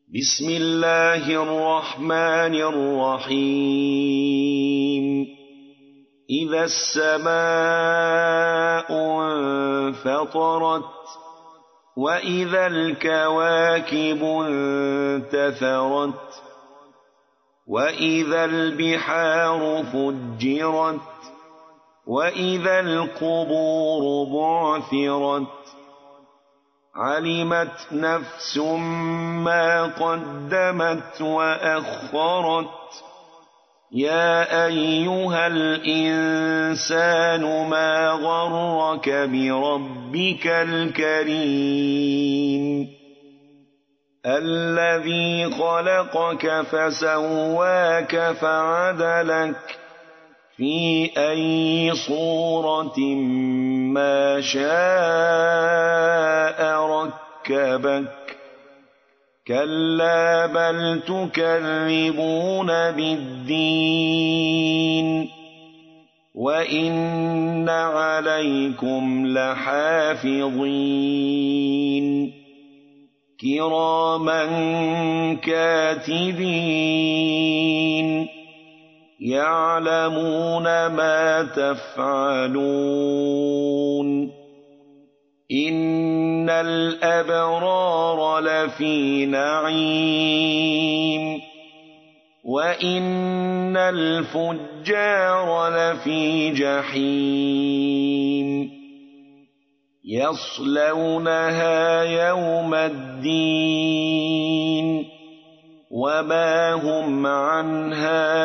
بسم الله الرحمن الرحيم إذا السماء انفطرت وإذا الكواكب انتثرت وإذا البحار فجرت وإذا القبور بعثرت علمت نفس ما قدمت وأخرت يا أيها الإنسان ما غرك بربك الكريم الذي خلقك فسواك فعدلك في أي صورة ما شاء ركبك كلا بل تكذبون بالدين وإن عليكم لحافظين كراما كاتبين يعلمون ما تفعلون إن الأبرار لفي نعيم وإن الفجار لفي جحيم يصلونها يوم الدين وما هم عنها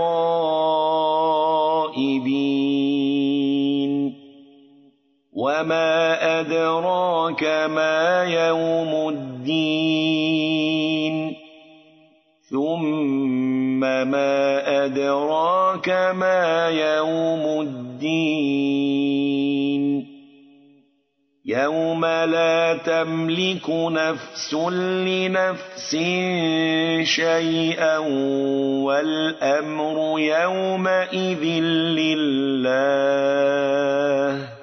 بغائبين وما أدراك ما يوم الدين ثم ما أدراك ما يوم الدين يوم لا تملك نفس لنفس شيئا والأمر يومئذ لله